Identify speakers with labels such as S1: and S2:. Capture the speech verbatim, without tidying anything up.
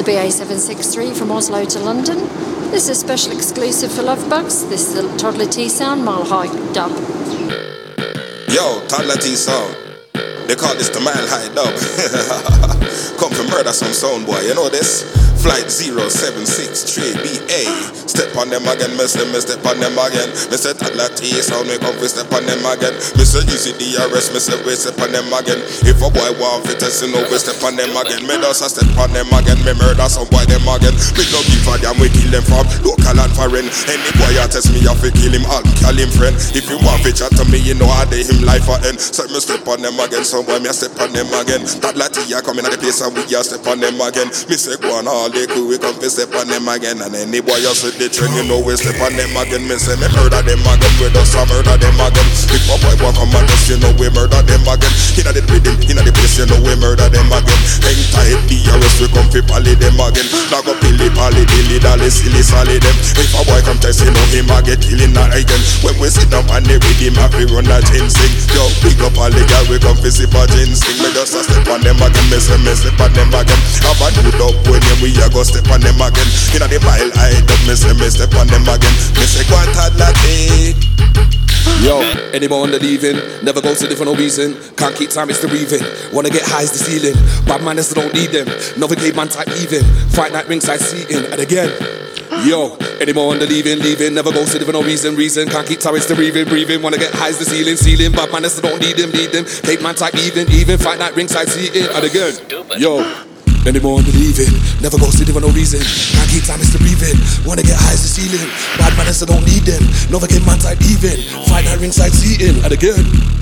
S1: B A seven six three from Oslo to London. This is a special exclusive for Lovebugs. This is the Toddler T-Sound Mile High dub.
S2: Yo, Toddler T-Sound. They call this the Mile High dub. Come to murder some sound boy, you know this? Flight zero seven six three B A. Step on them again, me say me step on them again. Me say Toddler T-Sound, me come fi step on them again. Me say easy D R S, me say we step on them again. If a boy want fi test, you know we step on them again. Me just a step on them again, me murder some boy them again. Me no give a damn, we kill them from local and foreign. Any boy a test me, I fi kill him, I'll call him friend. If you want fi chat to me, you know I dey him life for end. So me step on them again, some boy me a step on them again. Toddler T a come in at the place and we a step on them again. Me say go on all day cool, we come fi step on them again. And any boy you see the trend, you know we step on them again. Me say me murder them again, we just a murder them again. If a boy want come and just, you know we murder them again. Inna the rhythm, inna the place, you know we murder them again. Hang tight, D R S, we come fi pally them again. Now go pilly pally dilly dally silly sally them. If a boy come test, you know him a get killing that again. When we sit down and they rhythm, have to run that ginseng. Yo, pick up all the girl, we come fi sip a ginseng. Me just a step on them again, me say me step on them again. Have a new dub when them we a go step on them again. Inna the mile high dub, me say me step on them again. Me say go and Toddler take.
S3: Yo, anymore on the leaving, never go to different no reason. Can't keep time, it's the breathing. Wanna get high as the ceiling. Bad man, that's don't need them. Another game man type even. Fight night ringside seating. And again, yo, anymore on the leaving, leaving. Never go to different no reason, reason. Can't keep time, it's the breathing, breathing. Wanna get high as the ceiling, ceiling. Bad man, that's don't need them, need them. Cape man type even, even. Fight night ringside seating. And again, yo. Anymore on the leaving, never go city for no reason. Can't keep time, it's the breathing. Wanna get high as the ceiling. Bad man, I don't need them. Never get man type even. Fight that ringside seating. And again.